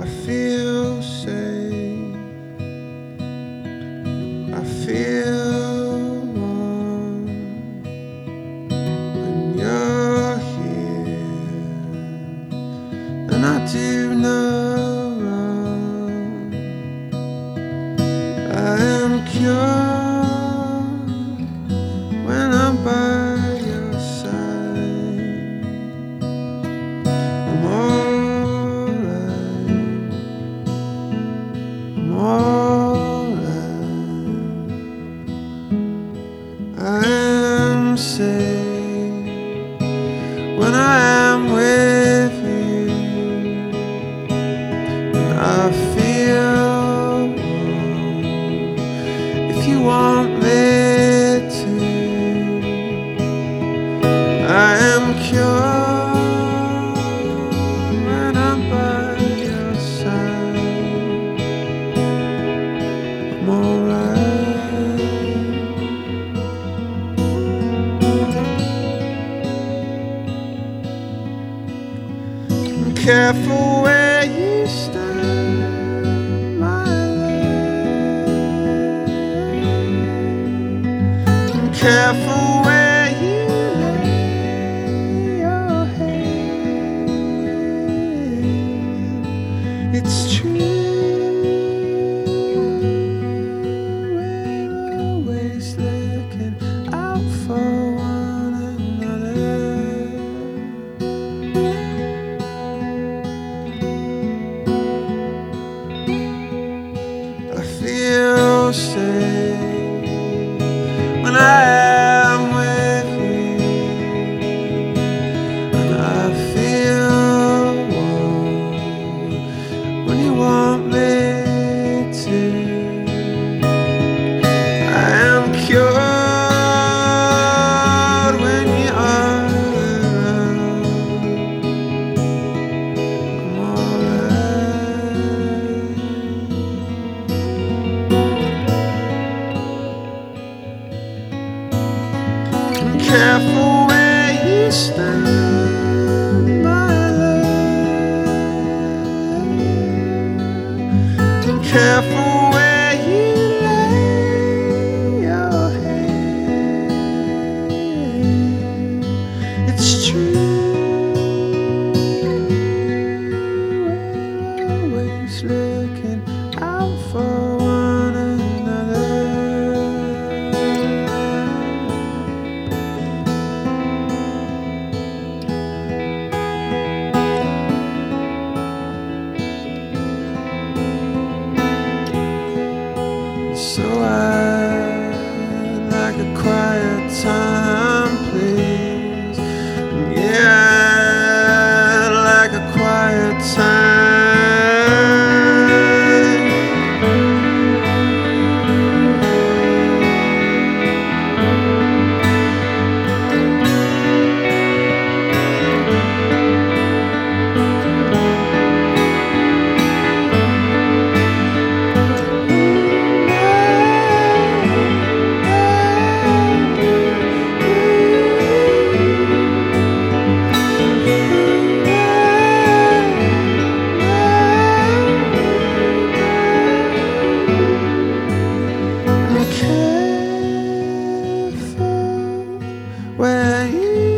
feel safe, I feel warm when you're here, and I do no wrong. I am cured when I'm by your side. I'm alright, I'm alright. I am safe when I am with you, and I feel warm if you want me to. I am cured when I'm by your side. I'm alright. Careful where you stand, my love. I'm careful where you lay your head. It's true, we're always looking out for one another. I feel safe when I am with you, and I feel warm when you want me to. I am cured when you are around. I'm alright. Careful where you stand, my love. Careful where you lay your head. It's true, we're always looking out for one another. So I'd like a quiet time, please. Yeah, I'd like a quiet time. Careful where you